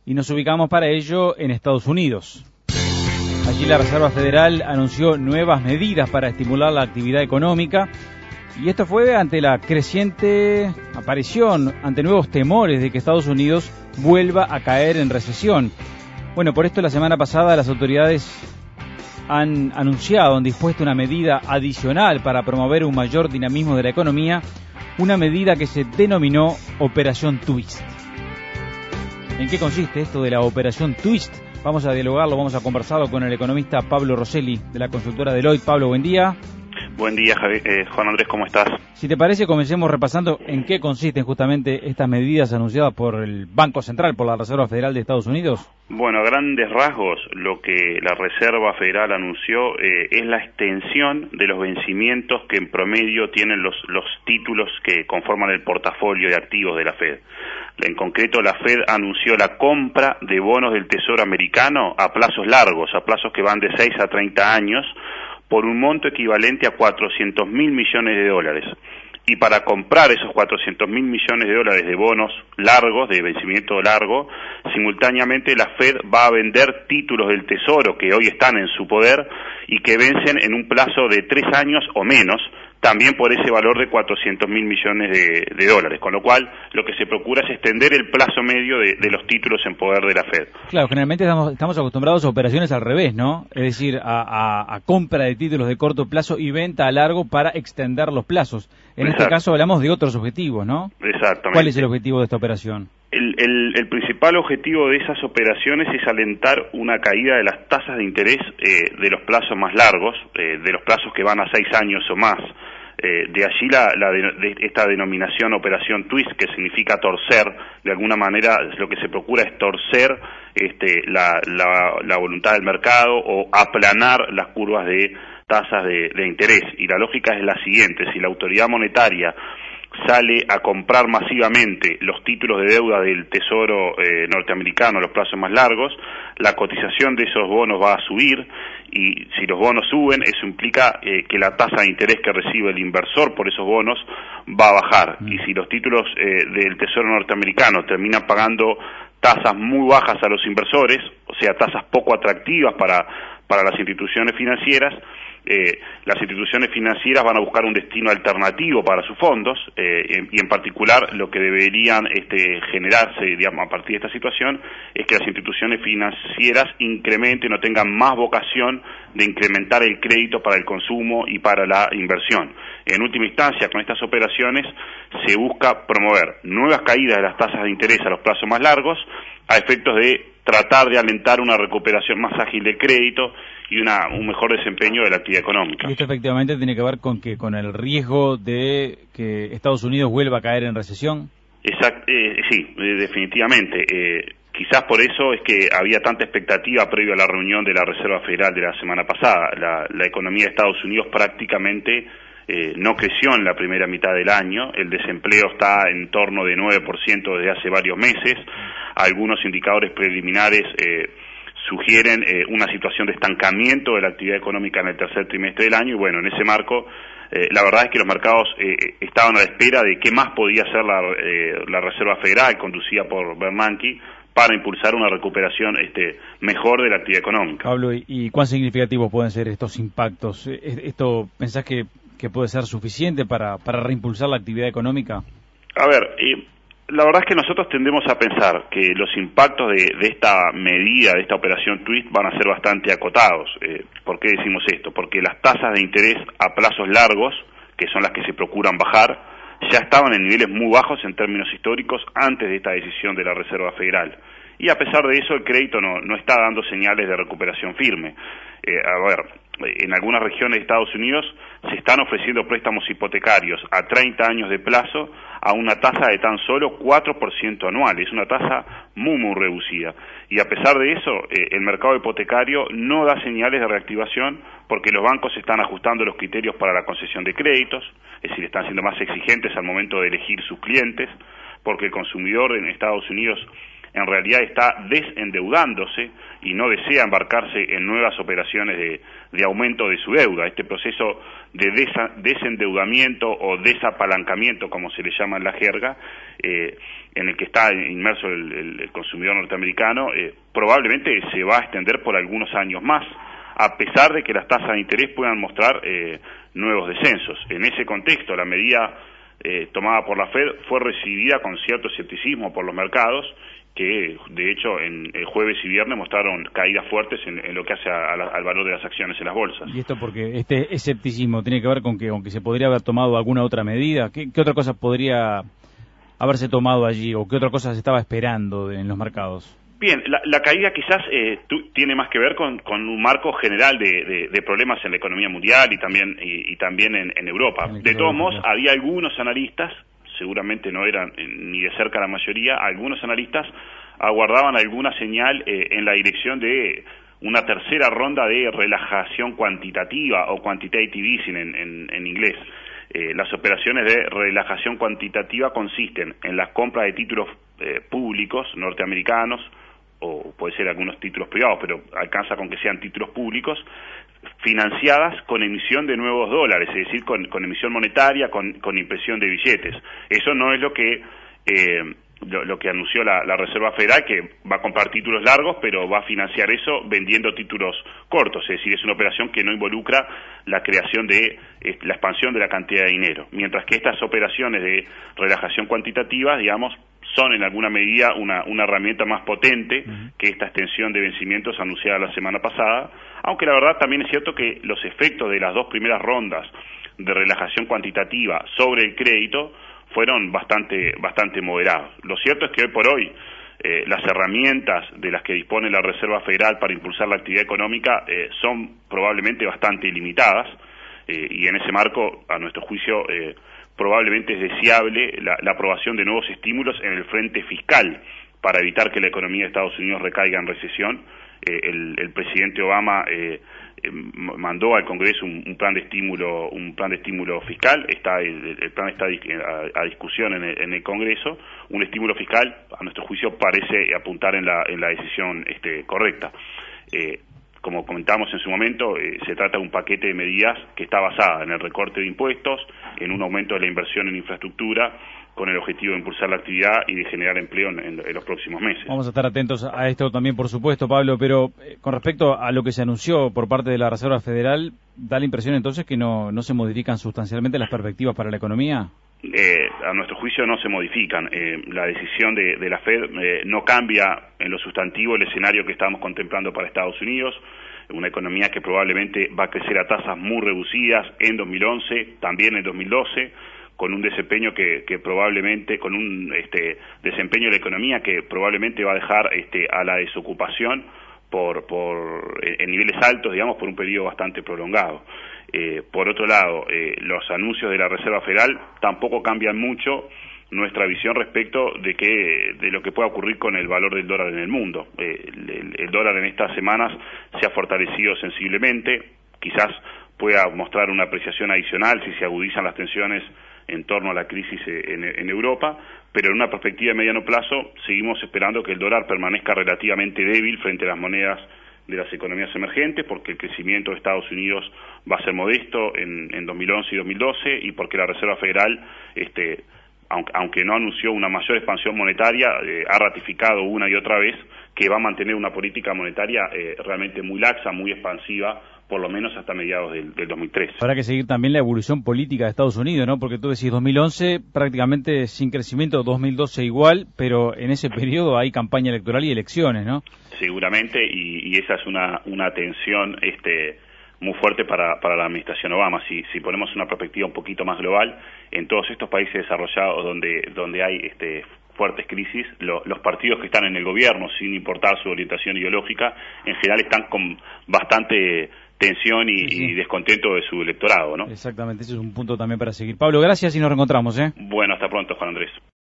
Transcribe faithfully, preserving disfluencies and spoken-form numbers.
y nos ubicamos para ello en Estados Unidos. Allí la Reserva Federal anunció nuevas medidas para estimular la actividad económica, y esto fue ante la creciente aparición, ante nuevos temores de que Estados Unidos vuelva a caer en recesión. Bueno, por esto la semana pasada las autoridades han anunciado, han dispuesto una medida adicional para promover un mayor dinamismo de la economía, una medida que se denominó Operación Twist. ¿En qué consiste esto de la Operación Twist? Vamos a dialogarlo, vamos a conversarlo con el economista Pablo Rosselli, de la consultora Deloitte. Pablo, buen día. Buen día, Javi, eh, Juan Andrés, ¿cómo estás? Si te parece, comencemos repasando en qué consisten justamente estas medidas anunciadas por el Banco Central, por la Reserva Federal de Estados Unidos. Bueno, a grandes rasgos, lo que la Reserva Federal anunció eh, es la extensión de los vencimientos que en promedio tienen los, los títulos que conforman el portafolio de activos de la Fed. En concreto, la Fed anunció la compra de bonos del Tesoro americano a plazos largos, a plazos que van de seis a treinta años, por un monto equivalente a cuatrocientos mil millones de dólares. Y para comprar esos cuatrocientos mil millones de dólares de bonos largos, de vencimiento largo, simultáneamente la Fed va a vender títulos del Tesoro que hoy están en su poder y que vencen en un plazo de tres años o menos, también por ese valor de cuatrocientos mil millones de, de dólares, con lo cual lo que se procura es extender el plazo medio de, de los títulos en poder de la Fed. Claro, generalmente estamos, estamos acostumbrados a operaciones al revés, ¿no? Es decir, a, a, a compra de títulos de corto plazo y venta a largo para extender los plazos. En Exacto. Este caso hablamos de otros objetivos, ¿no? Exactamente. ¿Cuál es el objetivo de esta operación? El, el, el principal objetivo de esas operaciones es alentar una caída de las tasas de interés eh, de los plazos más largos, eh, de los plazos que van a seis años o más. Eh, de allí la, la de, de esta denominación Operación Twist, que significa torcer. De alguna manera lo que se procura es torcer este, la, la, la voluntad del mercado o aplanar las curvas de tasas de, de interés. Y la lógica es la siguiente: si la autoridad monetaria sale a comprar masivamente los títulos de deuda del Tesoro eh, norteamericano a los plazos más largos, la cotización de esos bonos va a subir, y si los bonos suben, eso implica eh, que la tasa de interés que recibe el inversor por esos bonos va a bajar. Mm. Y si los títulos eh, del Tesoro norteamericano terminan pagando tasas muy bajas a los inversores, o sea, tasas poco atractivas para, para las instituciones financieras, Eh, las instituciones financieras van a buscar un destino alternativo para sus fondos, eh, y en particular lo que deberían este, generarse, digamos, a partir de esta situación es que las instituciones financieras incrementen o tengan más vocación de incrementar el crédito para el consumo y para la inversión. En última instancia, con estas operaciones se busca promover nuevas caídas de las tasas de interés a los plazos más largos, a efectos de tratar de alentar una recuperación más ágil del crédito y una, un mejor desempeño de la actividad económica. Y esto efectivamente tiene que ver con que con el riesgo de que Estados Unidos vuelva a caer en recesión. Exact, eh, sí, eh, definitivamente. Eh, quizás por eso es que había tanta expectativa previo a la reunión de la Reserva Federal de la semana pasada. La, la economía de Estados Unidos prácticamente eh, no creció en la primera mitad del año. El desempleo está en torno de nueve por ciento desde hace varios meses. Algunos indicadores preliminares eh, sugieren eh, una situación de estancamiento de la actividad económica en el tercer trimestre del año, y bueno, en ese marco eh, la verdad es que los mercados eh, estaban a la espera de qué más podía hacer la, eh, la Reserva Federal, conducida por Bernanke, para impulsar una recuperación este, mejor de la actividad económica. Pablo, ¿y, y cuán significativos pueden ser estos impactos? ¿Esto pensás que, que puede ser suficiente para, para reimpulsar la actividad económica? A ver, eh, la verdad es que nosotros tendemos a pensar que los impactos de, de esta medida, de esta operación Twist, van a ser bastante acotados. Eh, ¿Por qué decimos esto? Porque las tasas de interés a plazos largos, que son las que se procuran bajar, ya estaban en niveles muy bajos en términos históricos antes de esta decisión de la Reserva Federal. Y a pesar de eso, el crédito no, no está dando señales de recuperación firme. Eh, a ver, en algunas regiones de Estados Unidos se están ofreciendo préstamos hipotecarios a treinta años de plazo a una tasa de tan solo cuatro por ciento anual. Es una tasa muy, muy reducida. Y a pesar de eso, eh, el mercado hipotecario no da señales de reactivación, porque los bancos están ajustando los criterios para la concesión de créditos, es decir, están siendo más exigentes al momento de elegir sus clientes, porque el consumidor en Estados Unidos en realidad está desendeudándose y no desea embarcarse en nuevas operaciones de, de aumento de su deuda. Este proceso de desa, desendeudamiento o desapalancamiento, como se le llama en la jerga, eh, en el que está inmerso el, el, el consumidor norteamericano, eh, probablemente se va a extender por algunos años más, a pesar de que las tasas de interés puedan mostrar eh, nuevos descensos. En ese contexto, la medida eh, tomada por la Fed fue recibida con cierto escepticismo por los mercados, que de hecho en el jueves y viernes mostraron caídas fuertes en, en lo que hace a, a la, al valor de las acciones en las bolsas. Y esto porque este escepticismo tiene que ver con que, aunque se podría haber tomado alguna otra medida, ¿qué, qué otra cosa podría haberse tomado allí o qué otra cosa se estaba esperando de, en los mercados? Bien, la, la caída quizás eh, tu, tiene más que ver con, con un marco general de, de, de problemas en la economía mundial y también y, y también en, en Europa. De todos modos, había algunos analistas, seguramente no eran eh, ni de cerca la mayoría, algunos analistas aguardaban alguna señal eh, en la dirección de una tercera ronda de relajación cuantitativa o quantitative easing en, en, en inglés. Eh, las operaciones de relajación cuantitativa consisten en la compra de títulos eh, públicos norteamericanos, o puede ser algunos títulos privados, pero alcanza con que sean títulos públicos, financiadas con emisión de nuevos dólares, es decir, con, con emisión monetaria, con, con impresión de billetes. Eso no es lo que eh, lo, lo que anunció la, la Reserva Federal, que va a comprar títulos largos, pero va a financiar eso vendiendo títulos cortos, es decir, es una operación que no involucra la creación de eh, la expansión de la cantidad de dinero, mientras que estas operaciones de relajación cuantitativa, digamos, son en alguna medida una, una herramienta más potente uh-huh. que esta extensión de vencimientos anunciada la semana pasada, aunque la verdad también es cierto que los efectos de las dos primeras rondas de relajación cuantitativa sobre el crédito fueron bastante, bastante moderados. Lo cierto es que hoy por hoy eh, las herramientas de las que dispone la Reserva Federal para impulsar la actividad económica eh, son probablemente bastante limitadas eh, y en ese marco, a nuestro juicio, eh, probablemente es deseable la, la aprobación de nuevos estímulos en el frente fiscal para evitar que la economía de Estados Unidos recaiga en recesión. Eh, el, el presidente Obama eh, eh, mandó al Congreso un, un plan de estímulo, un plan de estímulo fiscal. Está el, el plan está a, a discusión en el, en el Congreso. Un estímulo fiscal, a nuestro juicio, parece apuntar en la en la decisión este, correcta. Eh, Como comentamos en su momento, eh, se trata de un paquete de medidas que está basada en el recorte de impuestos, en un aumento de la inversión en infraestructura, con el objetivo de impulsar la actividad y de generar empleo en, en, en los próximos meses. Vamos a estar atentos a esto también, por supuesto, Pablo, pero eh, con respecto a lo que se anunció por parte de la Reserva Federal, ¿da la impresión entonces que no, no se modifican sustancialmente las perspectivas para la economía? Eh, a nuestro juicio no se modifican. Eh, la decisión de, de la Fed eh, no cambia en lo sustantivo el escenario que estábamos contemplando para Estados Unidos, una economía que probablemente va a crecer a tasas muy reducidas en dos mil once, también en dos mil doce, con un desempeño que, que probablemente, con un este, desempeño de la economía que probablemente va a dejar este, a la desocupación por, por en niveles altos, digamos, por un periodo bastante prolongado. Eh, por otro lado, eh, los anuncios de la Reserva Federal tampoco cambian mucho nuestra visión respecto de que de lo que pueda ocurrir con el valor del dólar en el mundo. Eh, el, el dólar en estas semanas se ha fortalecido sensiblemente, quizás pueda mostrar una apreciación adicional si se agudizan las tensiones en torno a la crisis en, en Europa, pero en una perspectiva de mediano plazo seguimos esperando que el dólar permanezca relativamente débil frente a las monedas de las economías emergentes, porque el crecimiento de Estados Unidos va a ser modesto en, en dos mil once y dos mil doce, y porque la Reserva Federal, este, aunque, aunque no anunció una mayor expansión monetaria, eh, ha ratificado una y otra vez que va a mantener una política monetaria eh, realmente muy laxa, muy expansiva, por lo menos hasta mediados del, del dos mil trece. Habrá que seguir también la evolución política de Estados Unidos, ¿no? Porque tú decís dos mil once prácticamente sin crecimiento, dos mil doce igual, pero en ese periodo hay campaña electoral y elecciones, ¿no? Seguramente, y, y esa es una, una tensión este, muy fuerte para, para la administración Obama. Si, si ponemos una perspectiva un poquito más global, en todos estos países desarrollados donde, donde hay este, fuertes crisis, lo, los partidos que están en el gobierno, sin importar su orientación ideológica, en general están con bastante tensión y, sí, sí. y descontento de su electorado, ¿no? Exactamente, ese es un punto también para seguir. Pablo, gracias y nos reencontramos, ¿eh? Bueno, hasta pronto, Juan Andrés.